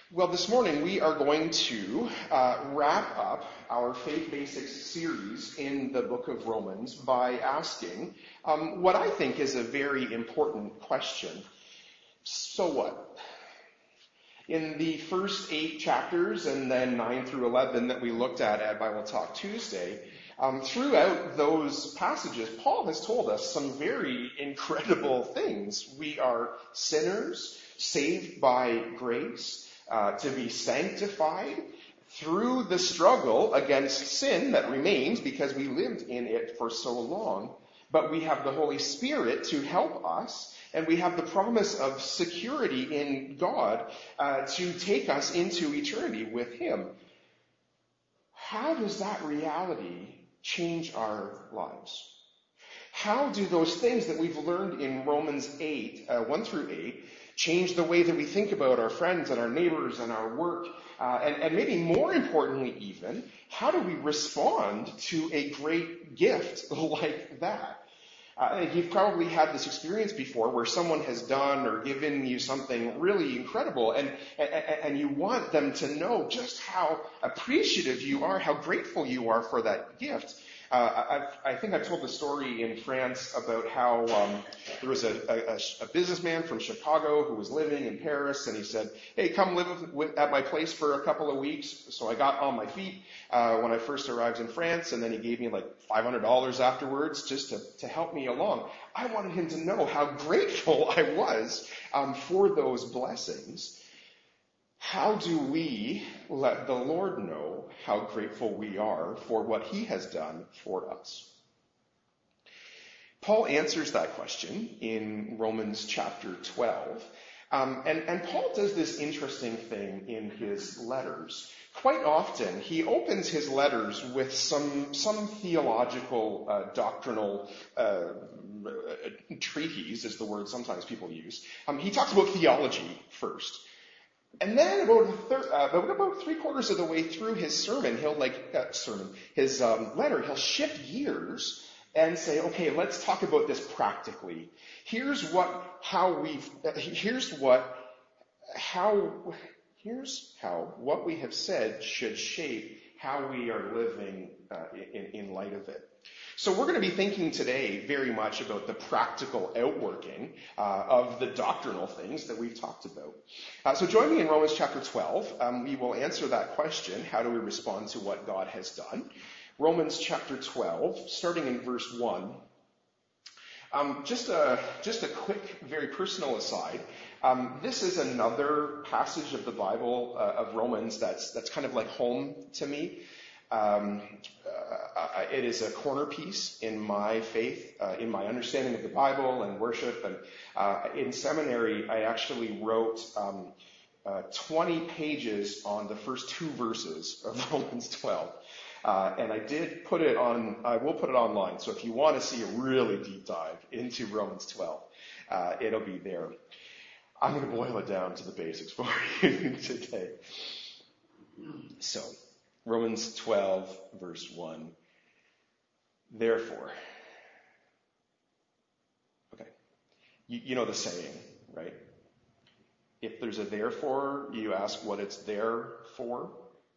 Well, this morning we are going to wrap up our Faith Basics series in the book of Romans by asking what I think is a very important question. So what? In the first 8 chapters and then 9 through 11 that we looked at Bible Talk Tuesday, throughout those passages, Paul has told us some very incredible things. We are sinners, saved by grace, to be sanctified through the struggle against sin that remains because we lived in it for so long. But we have the Holy Spirit to help us, and we have the promise of security in God to take us into eternity with Him. How does that reality change our lives? How do those things that we've learned in Romans 8, 1 through 8, change the way that we think about our friends and our neighbors and our work? And maybe more importantly even, how do we respond to a great gift like that? You've probably had this experience before where someone has done or given you something really incredible and you want them to know just how appreciative you are, how grateful you are for that gift. I think I've told the story in France about how there was a businessman from Chicago who was living in Paris, and he said, hey, come live at my place for a couple of weeks. So I got on my feet when I first arrived in France, and then he gave me like $500 afterwards just to help me along. I wanted him to know how grateful I was for those blessings. How do we let the Lord know how grateful we are for what He has done for us? Paul answers that question in Romans chapter 12. And Paul does this interesting thing in his letters. Quite often, he opens his letters with some theological, doctrinal treatise, is the word sometimes people use. He talks about theology first. And then about 3/4 of the way through his sermon, his letter, he'll shift gears and say, okay, let's talk about this practically. Here's how what we have said should shape how we are living in light of it. So we're going to be thinking today very much about the practical outworking of the doctrinal things that we've talked about. So join me in Romans chapter 12. We will answer that question, how do we respond to what God has done? Romans chapter 12, starting in verse 1. Just a quick, very personal aside. This is another passage of the Bible, of Romans, that's kind of like home to me. It is a corner piece in my faith, in my understanding of the Bible and worship. And in seminary, I actually wrote 20 pages on the first 2 verses of Romans 12. And I will put it online. So if you want to see a really deep dive into Romans 12, it'll be there. I'm going to boil it down to the basics for you today. So, Romans 12, verse 1. Therefore. Okay. You know the saying, right? If there's a therefore, you ask what it's there for.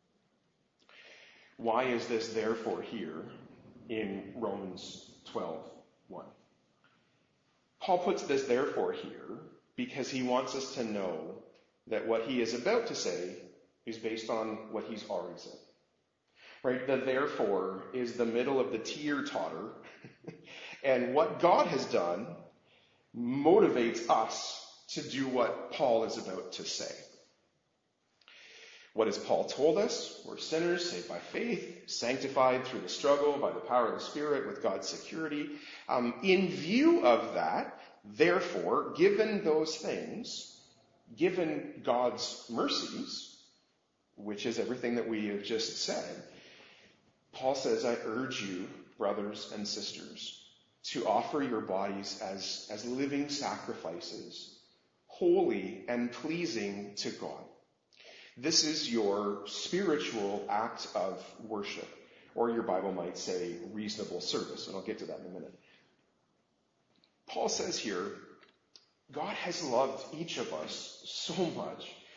Why is this therefore here in Romans 12, 1? Paul puts this therefore here because he wants us to know that what he is about to say is based on what he's already said. Right? The therefore is the middle of the teeter-totter. And what God has done motivates us to do what Paul is about to say. What has Paul told us? We're sinners, saved by faith, sanctified through the struggle by the power of the Spirit with God's security. In view of that, therefore, given those things, given God's mercies, which is everything that we have just said, Paul says, I urge you, brothers and sisters, to offer your bodies as living sacrifices, holy and pleasing to God. This is your spiritual act of worship, or your Bible might say reasonable service, and I'll get to that in a minute. Paul says here, God has loved each of us so much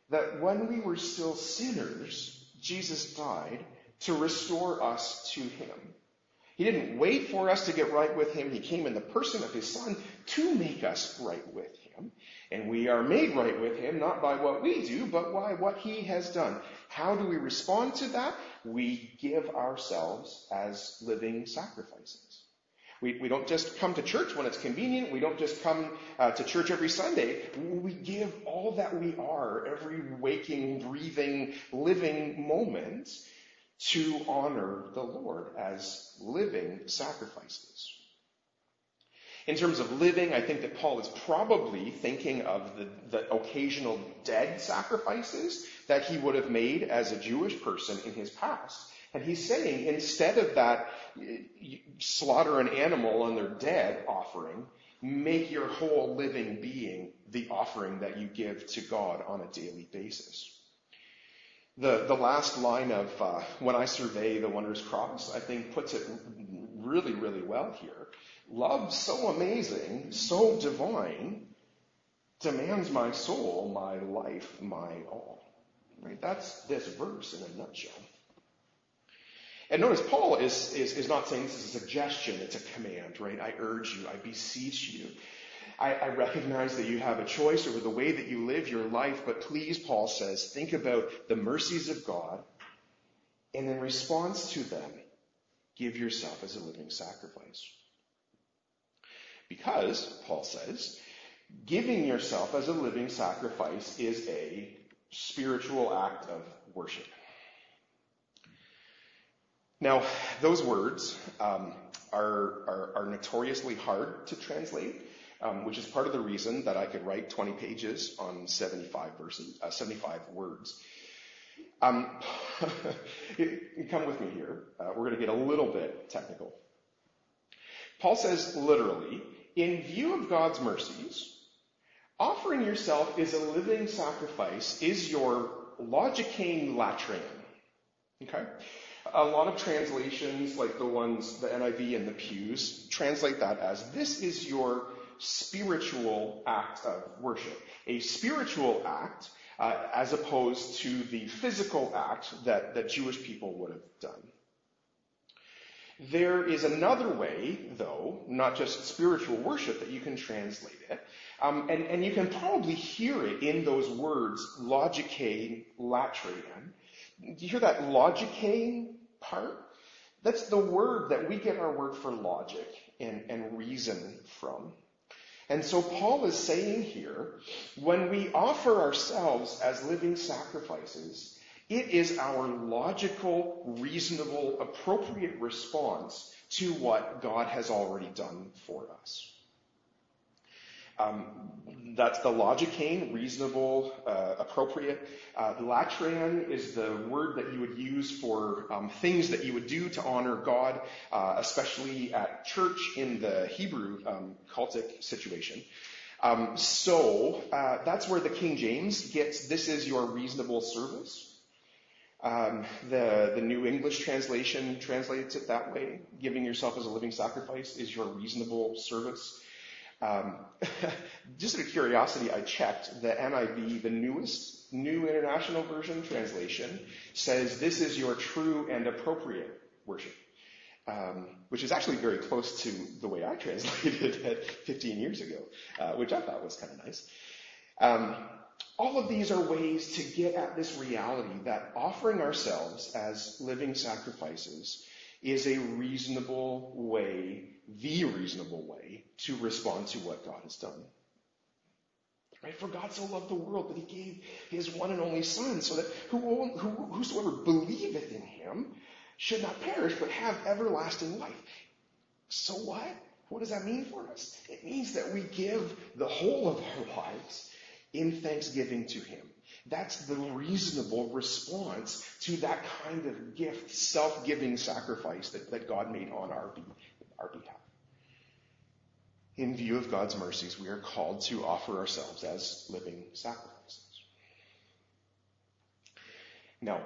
that when we were still sinners, Jesus died to restore us to him. He didn't wait for us to get right with him. He came in the person of his Son to make us right with him. And we are made right with him, not by what we do, but by what he has done. How do we respond to that? We give ourselves as living sacrifices. We don't just come to church when it's convenient. We don't just come to church every Sunday. We give all that we are, every waking, breathing, living moment, to honor the Lord as living sacrifices. In terms of living, I think that Paul is probably thinking of the occasional dead sacrifices that he would have made as a Jewish person in his past. And he's saying, instead of that slaughter an animal and they're dead offering, make your whole living being the offering that you give to God on a daily basis. The last line of when I survey the wondrous cross, I think puts it really, really well here. Love so amazing, so divine, demands my soul, my life, my all. Right? That's this verse in a nutshell. And notice Paul is not saying this is a suggestion, it's a command, right? I urge you, I beseech you. I recognize that you have a choice over the way that you live your life, but please, Paul says, think about the mercies of God, and in response to them, give yourself as a living sacrifice. Because, Paul says, giving yourself as a living sacrifice is a spiritual act of worship. Now, those words are notoriously hard to translate, which is part of the reason that I could write 20 pages on 75 words. Come with me here. We're going to get a little bit technical. Paul says literally, in view of God's mercies, offering yourself as a living sacrifice is your logikein latrein. Okay? A lot of translations, like the ones, the NIV and the Pews, translate that as, this is your spiritual act of worship. A spiritual act, as opposed to the physical act that Jewish people would have done. There is another way, though, not just spiritual worship, that you can translate it. And you can probably hear it in those words, logikein, latrein. Do you hear that logikein part? That's the word that we get our word for logic and reason from. And so Paul is saying here, when we offer ourselves as living sacrifices, it is our logical, reasonable, appropriate response to what God has already done for us. That's the logikein, reasonable, appropriate. Latrein is the word that you would use for things that you would do to honor God, especially at church in the Hebrew cultic situation. So that's where the King James gets, this is your reasonable service. The New English translation translates it that way. Giving yourself as a living sacrifice is your reasonable service. Just out of curiosity, I checked the NIV, the newest New International Version translation, says this is your true and appropriate worship, which is actually very close to the way I translated it 15 years ago, which I thought was kind of nice. All of these are ways to get at this reality that offering ourselves as living sacrifices is a reasonable way, the reasonable way, to respond to what God has done. Right? For God so loved the world that he gave his one and only Son, so that whosoever believeth in him should not perish, but have everlasting life. So what? What does that mean for us? It means that we give the whole of our lives in thanksgiving to him. That's the reasonable response to that kind of gift, self-giving sacrifice that God made on our behalf. In view of God's mercies, we are called to offer ourselves as living sacrifices. Now,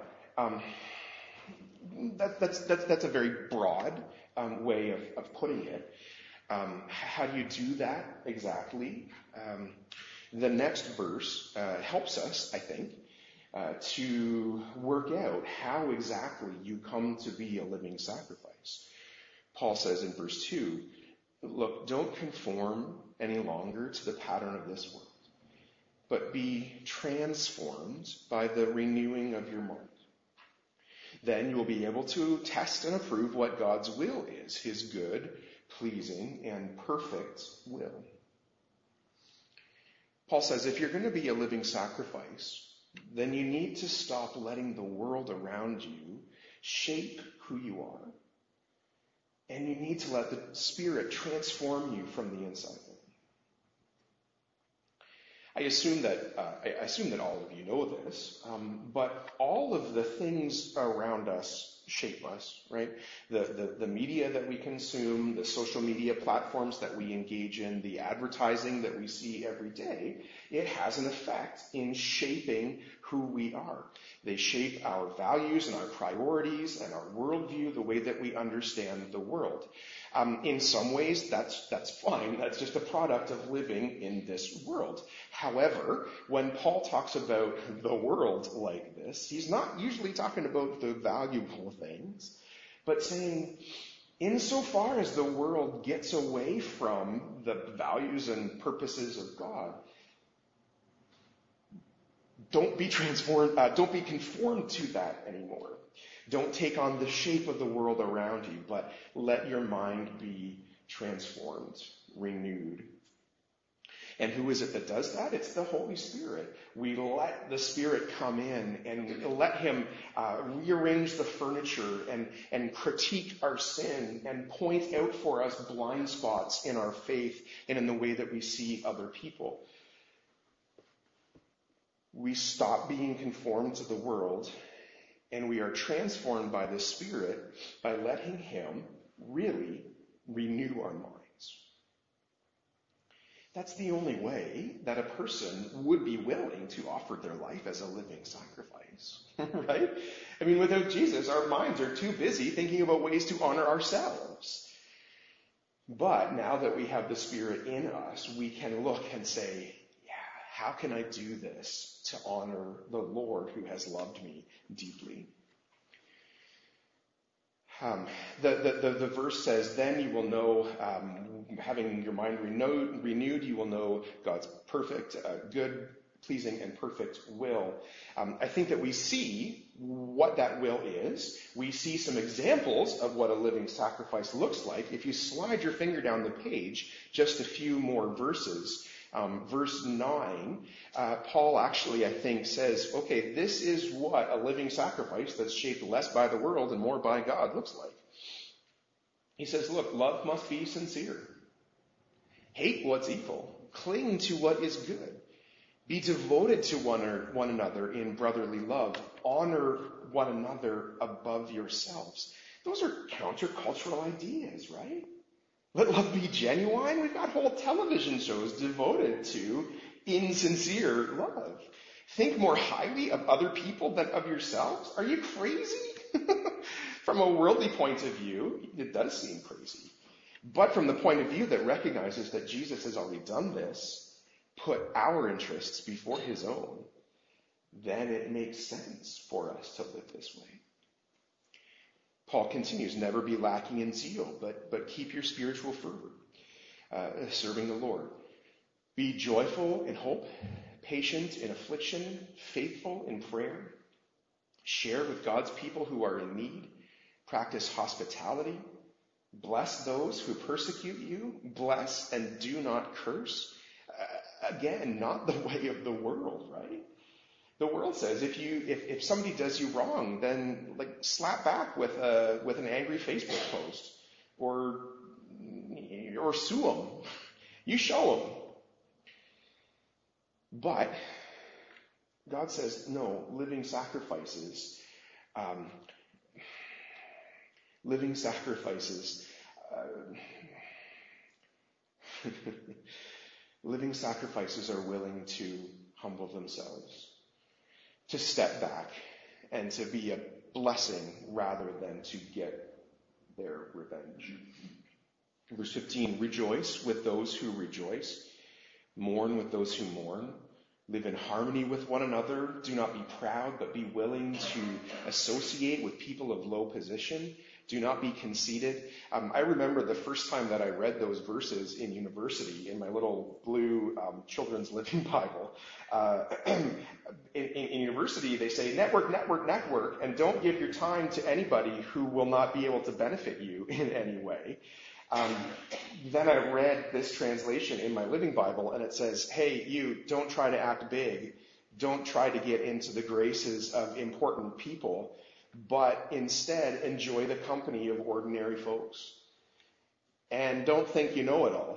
that's a very broad way of putting it. How do you do that exactly? The next verse helps us, I think, to work out how exactly you come to be a living sacrifice. Paul says in verse 2, look, don't conform any longer to the pattern of this world, but be transformed by the renewing of your mind. Then you will be able to test and approve what God's will is, his good, pleasing, and perfect will. Paul says if you're going to be a living sacrifice, then you need to stop letting the world around you shape who you are. And you need to let the Spirit transform you from the inside out. I assume that all of you know this, but all of the things around us shape us, right? The media that we consume, the social media platforms that we engage in, the advertising that we see every day, it has an effect in shaping who we are. They shape our values and our priorities and our worldview, the way that we understand the world. In some ways, that's fine. That's just a product of living in this world. However, when Paul talks about the world like this, he's not usually talking about the valuable things, but saying, insofar as the world gets away from the values and purposes of God, don't be conformed to that anymore. Don't take on the shape of the world around you, but let your mind be transformed, renewed. And who is it that does that? It's the Holy Spirit. We let the Spirit come in and let him rearrange the furniture and critique our sin and point out for us blind spots in our faith and in the way that we see other people. We stop being conformed to the world, and we are transformed by the Spirit by letting him really renew our minds. That's the only way that a person would be willing to offer their life as a living sacrifice, right? I mean, without Jesus, our minds are too busy thinking about ways to honor ourselves. But now that we have the Spirit in us, we can look and say, how can I do this to honor the Lord who has loved me deeply? The verse says, then you will know, having your mind renewed, you will know God's perfect, good, pleasing, and perfect will. I think that we see what that will is. We see some examples of what a living sacrifice looks like. If you slide your finger down the page, just a few more verses, verse 9, Paul actually, I think, says, okay, this is what a living sacrifice that's shaped less by the world and more by God looks like. He says, look, love must be sincere. Hate what's evil. Cling to what is good. Be devoted to one another in brotherly love. Honor one another above yourselves. Those are countercultural ideas, right? Let love be genuine. We've got whole television shows devoted to insincere love. Think more highly of other people than of yourselves? Are you crazy? From a worldly point of view, it does seem crazy. But from the point of view that recognizes that Jesus has already done this, put our interests before his own, then it makes sense for us to live this way. Paul continues, never be lacking in zeal, but keep your spiritual fervor, serving the Lord. Be joyful in hope, patient in affliction, faithful in prayer. Share with God's people who are in need. Practice hospitality. Bless those who persecute you. Bless and do not curse. Again, not the way of the world, right? The world says if somebody does you wrong, then slap back with an angry Facebook post or sue them. You show them. But God says no. Living sacrifices are willing to humble themselves, to step back, and to be a blessing rather than to get their revenge. Verse 15, rejoice with those who rejoice, mourn with those who mourn, Live in harmony with one another. Do not be proud, but be willing to associate with people of low position. Do not be conceited. I remember the first time that I read those verses in university in my little blue children's living Bible. In university, they say, network, network, network, and don't give your time to anybody who will not be able to benefit you in any way. Then I read this translation in my living Bible, and it says, hey, you, don't try to act big. Don't try to get into the graces of important people, but instead enjoy the company of ordinary folks. And don't think you know it all.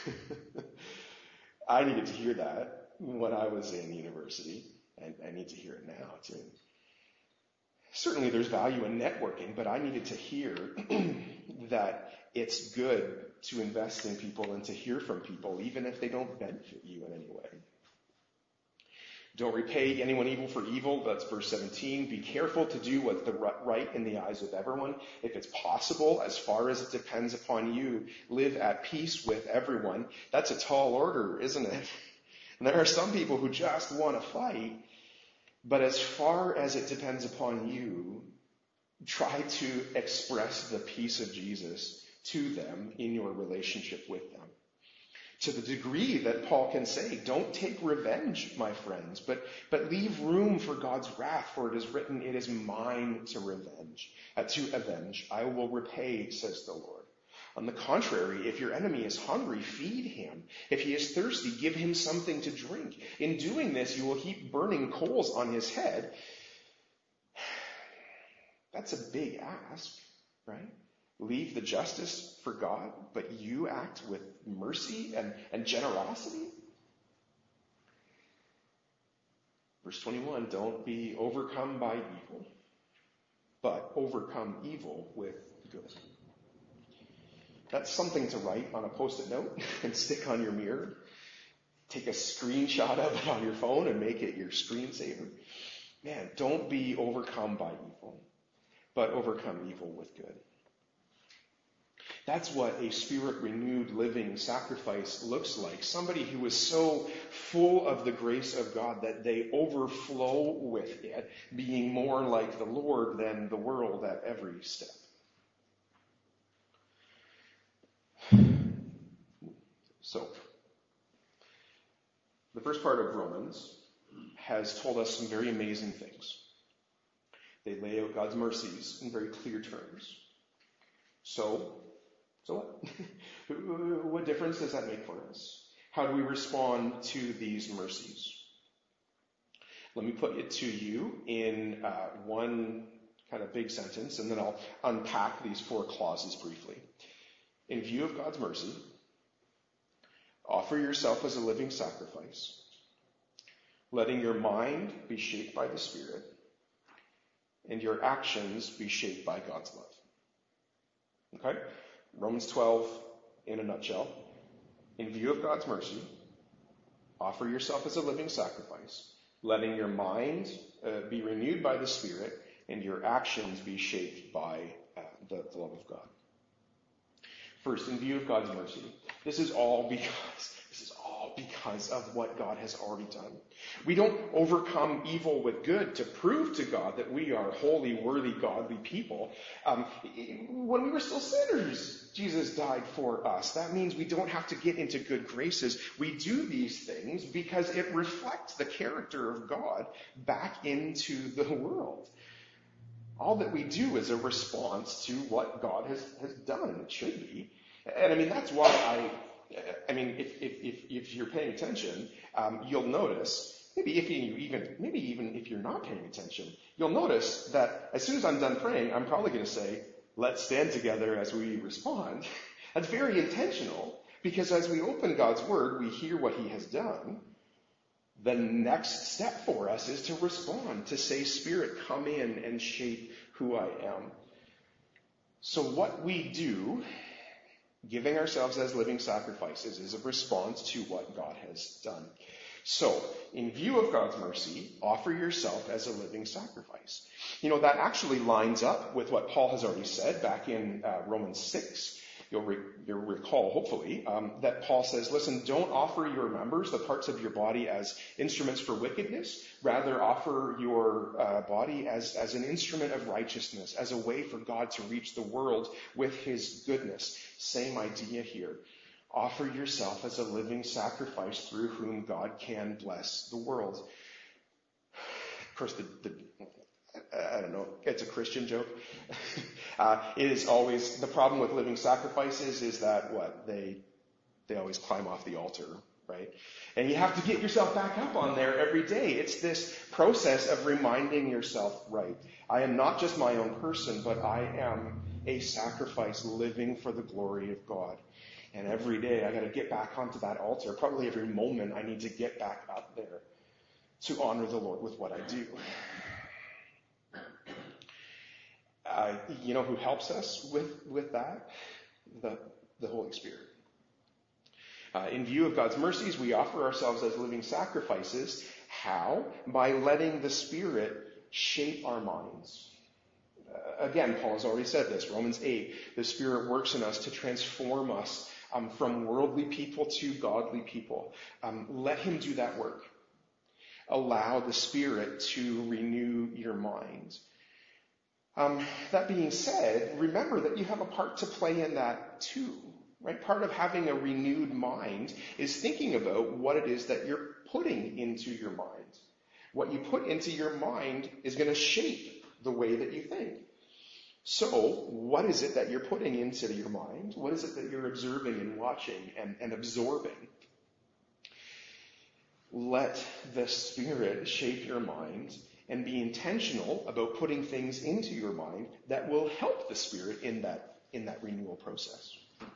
I needed to hear that when I was in university, and I need to hear it now too. Certainly there's value in networking, but I needed to hear that it's good to invest in people and to hear from people, even if they don't benefit you in any way. Don't repay anyone evil for evil. That's verse 17. Be careful to do what's right in the eyes of everyone. If it's possible, as far as it depends upon you, live at peace with everyone. That's a tall order, isn't it? And there are some people who just want to fight, but as far as it depends upon you, try to express the peace of Jesus to them in your relationship with them. To the degree that Paul can say, don't take revenge, my friends, but leave room for God's wrath, for it is written, it is mine to avenge. I will repay, says the Lord. On the contrary, if your enemy is hungry, feed him. If he is thirsty, give him something to drink. In doing this, you will heap burning coals on his head. That's a big ask, right? Leave the justice for God, but you act with mercy and generosity? Verse 21, don't be overcome by evil, but overcome evil with good. That's something to write on a Post-it note and stick on your mirror. Take a screenshot of it on your phone and make it your screensaver. Man, don't be overcome by evil, but overcome evil with good. That's what a spirit-renewed living sacrifice looks like. Somebody who is so full of the grace of God that they overflow with it, being more like the Lord than the world at every step. So, the first part of Romans has told us some very amazing things. They lay out God's mercies in very clear terms. So what? What difference does that make for us? How do we respond to these mercies? Let me put it to you in one kind of big sentence, and then I'll unpack these 4 clauses briefly. In view of God's mercy, offer yourself as a living sacrifice, letting your mind be shaped by the Spirit, and your actions be shaped by God's love. Okay? Romans 12, in a nutshell. In view of God's mercy, offer yourself as a living sacrifice, letting your mind be renewed by the Spirit, and your actions be shaped by the love of God. First, in view of God's mercy, this is all because of what God has already done. We don't overcome evil with good to prove to God that we are holy, worthy, godly people. When we were still sinners, Jesus died for us. That means we don't have to get into good graces. We do these things because it reflects the character of God back into the world. All that we do is a response to what God has done. It should be. And I mean, that's why if you're paying attention, you'll notice, maybe even if you're not paying attention, you'll notice that as soon as I'm done praying, I'm probably going to say, let's stand together as we respond. That's very intentional, because as we open God's word, we hear what he has done. The next step for us is to respond, to say, Spirit, come in and shape who I am. So what we do, giving ourselves as living sacrifices, is a response to what God has done. So, in view of God's mercy, offer yourself as a living sacrifice. You know, that actually lines up with what Paul has already said back in Romans 6. you'll recall, hopefully, that Paul says, listen, don't offer your members, the parts of your body, as instruments for wickedness. Rather, offer your body as an instrument of righteousness, as a way for God to reach the world with his goodness. Same idea here. Offer yourself as a living sacrifice through whom God can bless the world. Of course, I don't know, it's a Christian joke. It is always, the problem with living sacrifices is that they always climb off the altar, right? And you have to get yourself back up on there every day. It's this process of reminding yourself, right, I am not just my own person, but I am a sacrifice living for the glory of God. And every day I got to get back onto that altar. Probably every moment I need to get back up there to honor the Lord with what I do. You know who helps us with that? The Holy Spirit. In view of God's mercies, we offer ourselves as living sacrifices. How? By letting the Spirit shape our minds. Again, Paul has already said this, Romans 8, the Spirit works in us to transform us from worldly people to godly people. Let him do that work. Allow the Spirit to renew your mind. That being said, remember that you have a part to play in that too, right? Part of having a renewed mind is thinking about what it is that you're putting into your mind. What you put into your mind is going to shape the way that you think. So, what is it that you're putting into your mind? What is it that you're observing and watching and absorbing? Let the Spirit shape your mind and be intentional about putting things into your mind that will help the Spirit in that renewal process.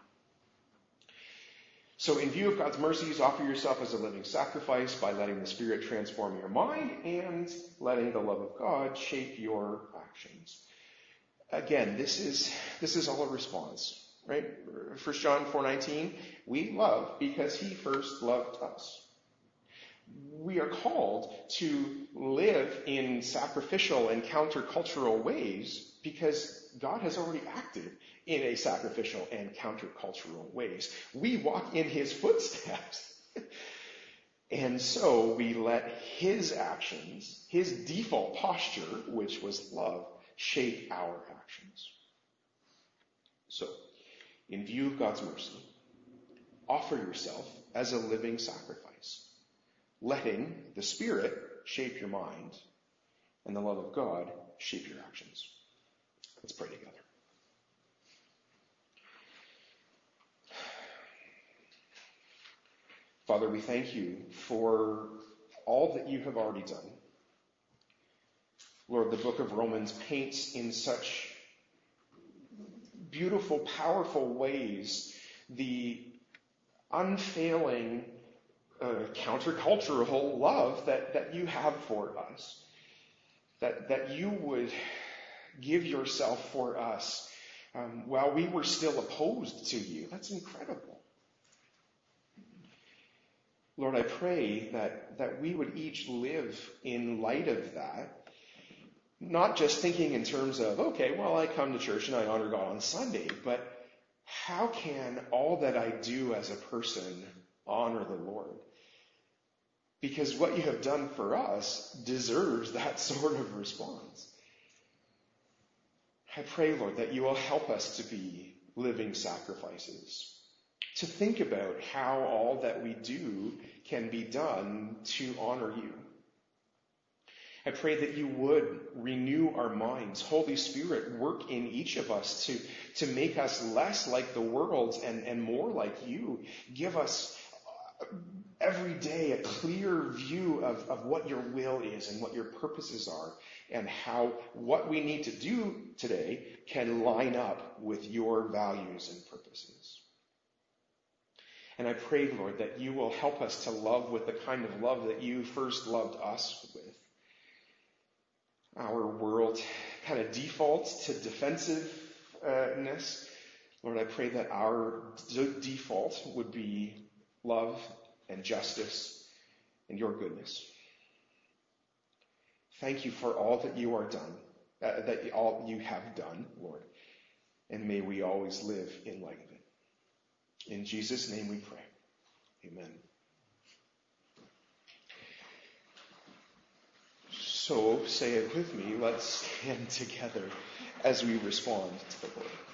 So in view of God's mercies, offer yourself as a living sacrifice by letting the Spirit transform your mind and letting the love of God shape your actions. Again, this is all a response, right? 1 John 4:19, we love because he first loved us. We are called to live in sacrificial and countercultural ways because God has already acted in a sacrificial and countercultural ways. We walk in his footsteps. And so we let his actions, his default posture, which was love, shape our actions. So, in view of God's mercy, offer yourself as a living sacrifice, letting the Spirit shape your mind and the love of God shape your actions. Let's pray together. Father, we thank you for all that you have already done. Lord, the book of Romans paints in such beautiful, powerful ways the unfailing countercultural love that you have for us. That you would give yourself for us while we were still opposed to you. That's incredible. Lord, I pray that we would each live in light of that. Not just thinking in terms of, okay, well, I come to church and I honor God on Sunday, but how can all that I do as a person honor the Lord? Because what you have done for us deserves that sort of response. I pray, Lord, that you will help us to be living sacrifices, to think about how all that we do can be done to honor you. I pray that you would renew our minds. Holy Spirit, work in each of us to make us less like the world and more like you. Give us every day a clear view of what your will is and what your purposes are and how what we need to do today can line up with your values and purposes. And I pray, Lord, that you will help us to love with the kind of love that you first loved us with. Our world kind of defaults to defensiveness. Lord, I pray that our default would be love and justice and your goodness. Thank you for all that you are done, all you have done, Lord. And may we always live in light of it. In Jesus' name we pray. Amen. So say it with me. Let's stand together as we respond to the Lord.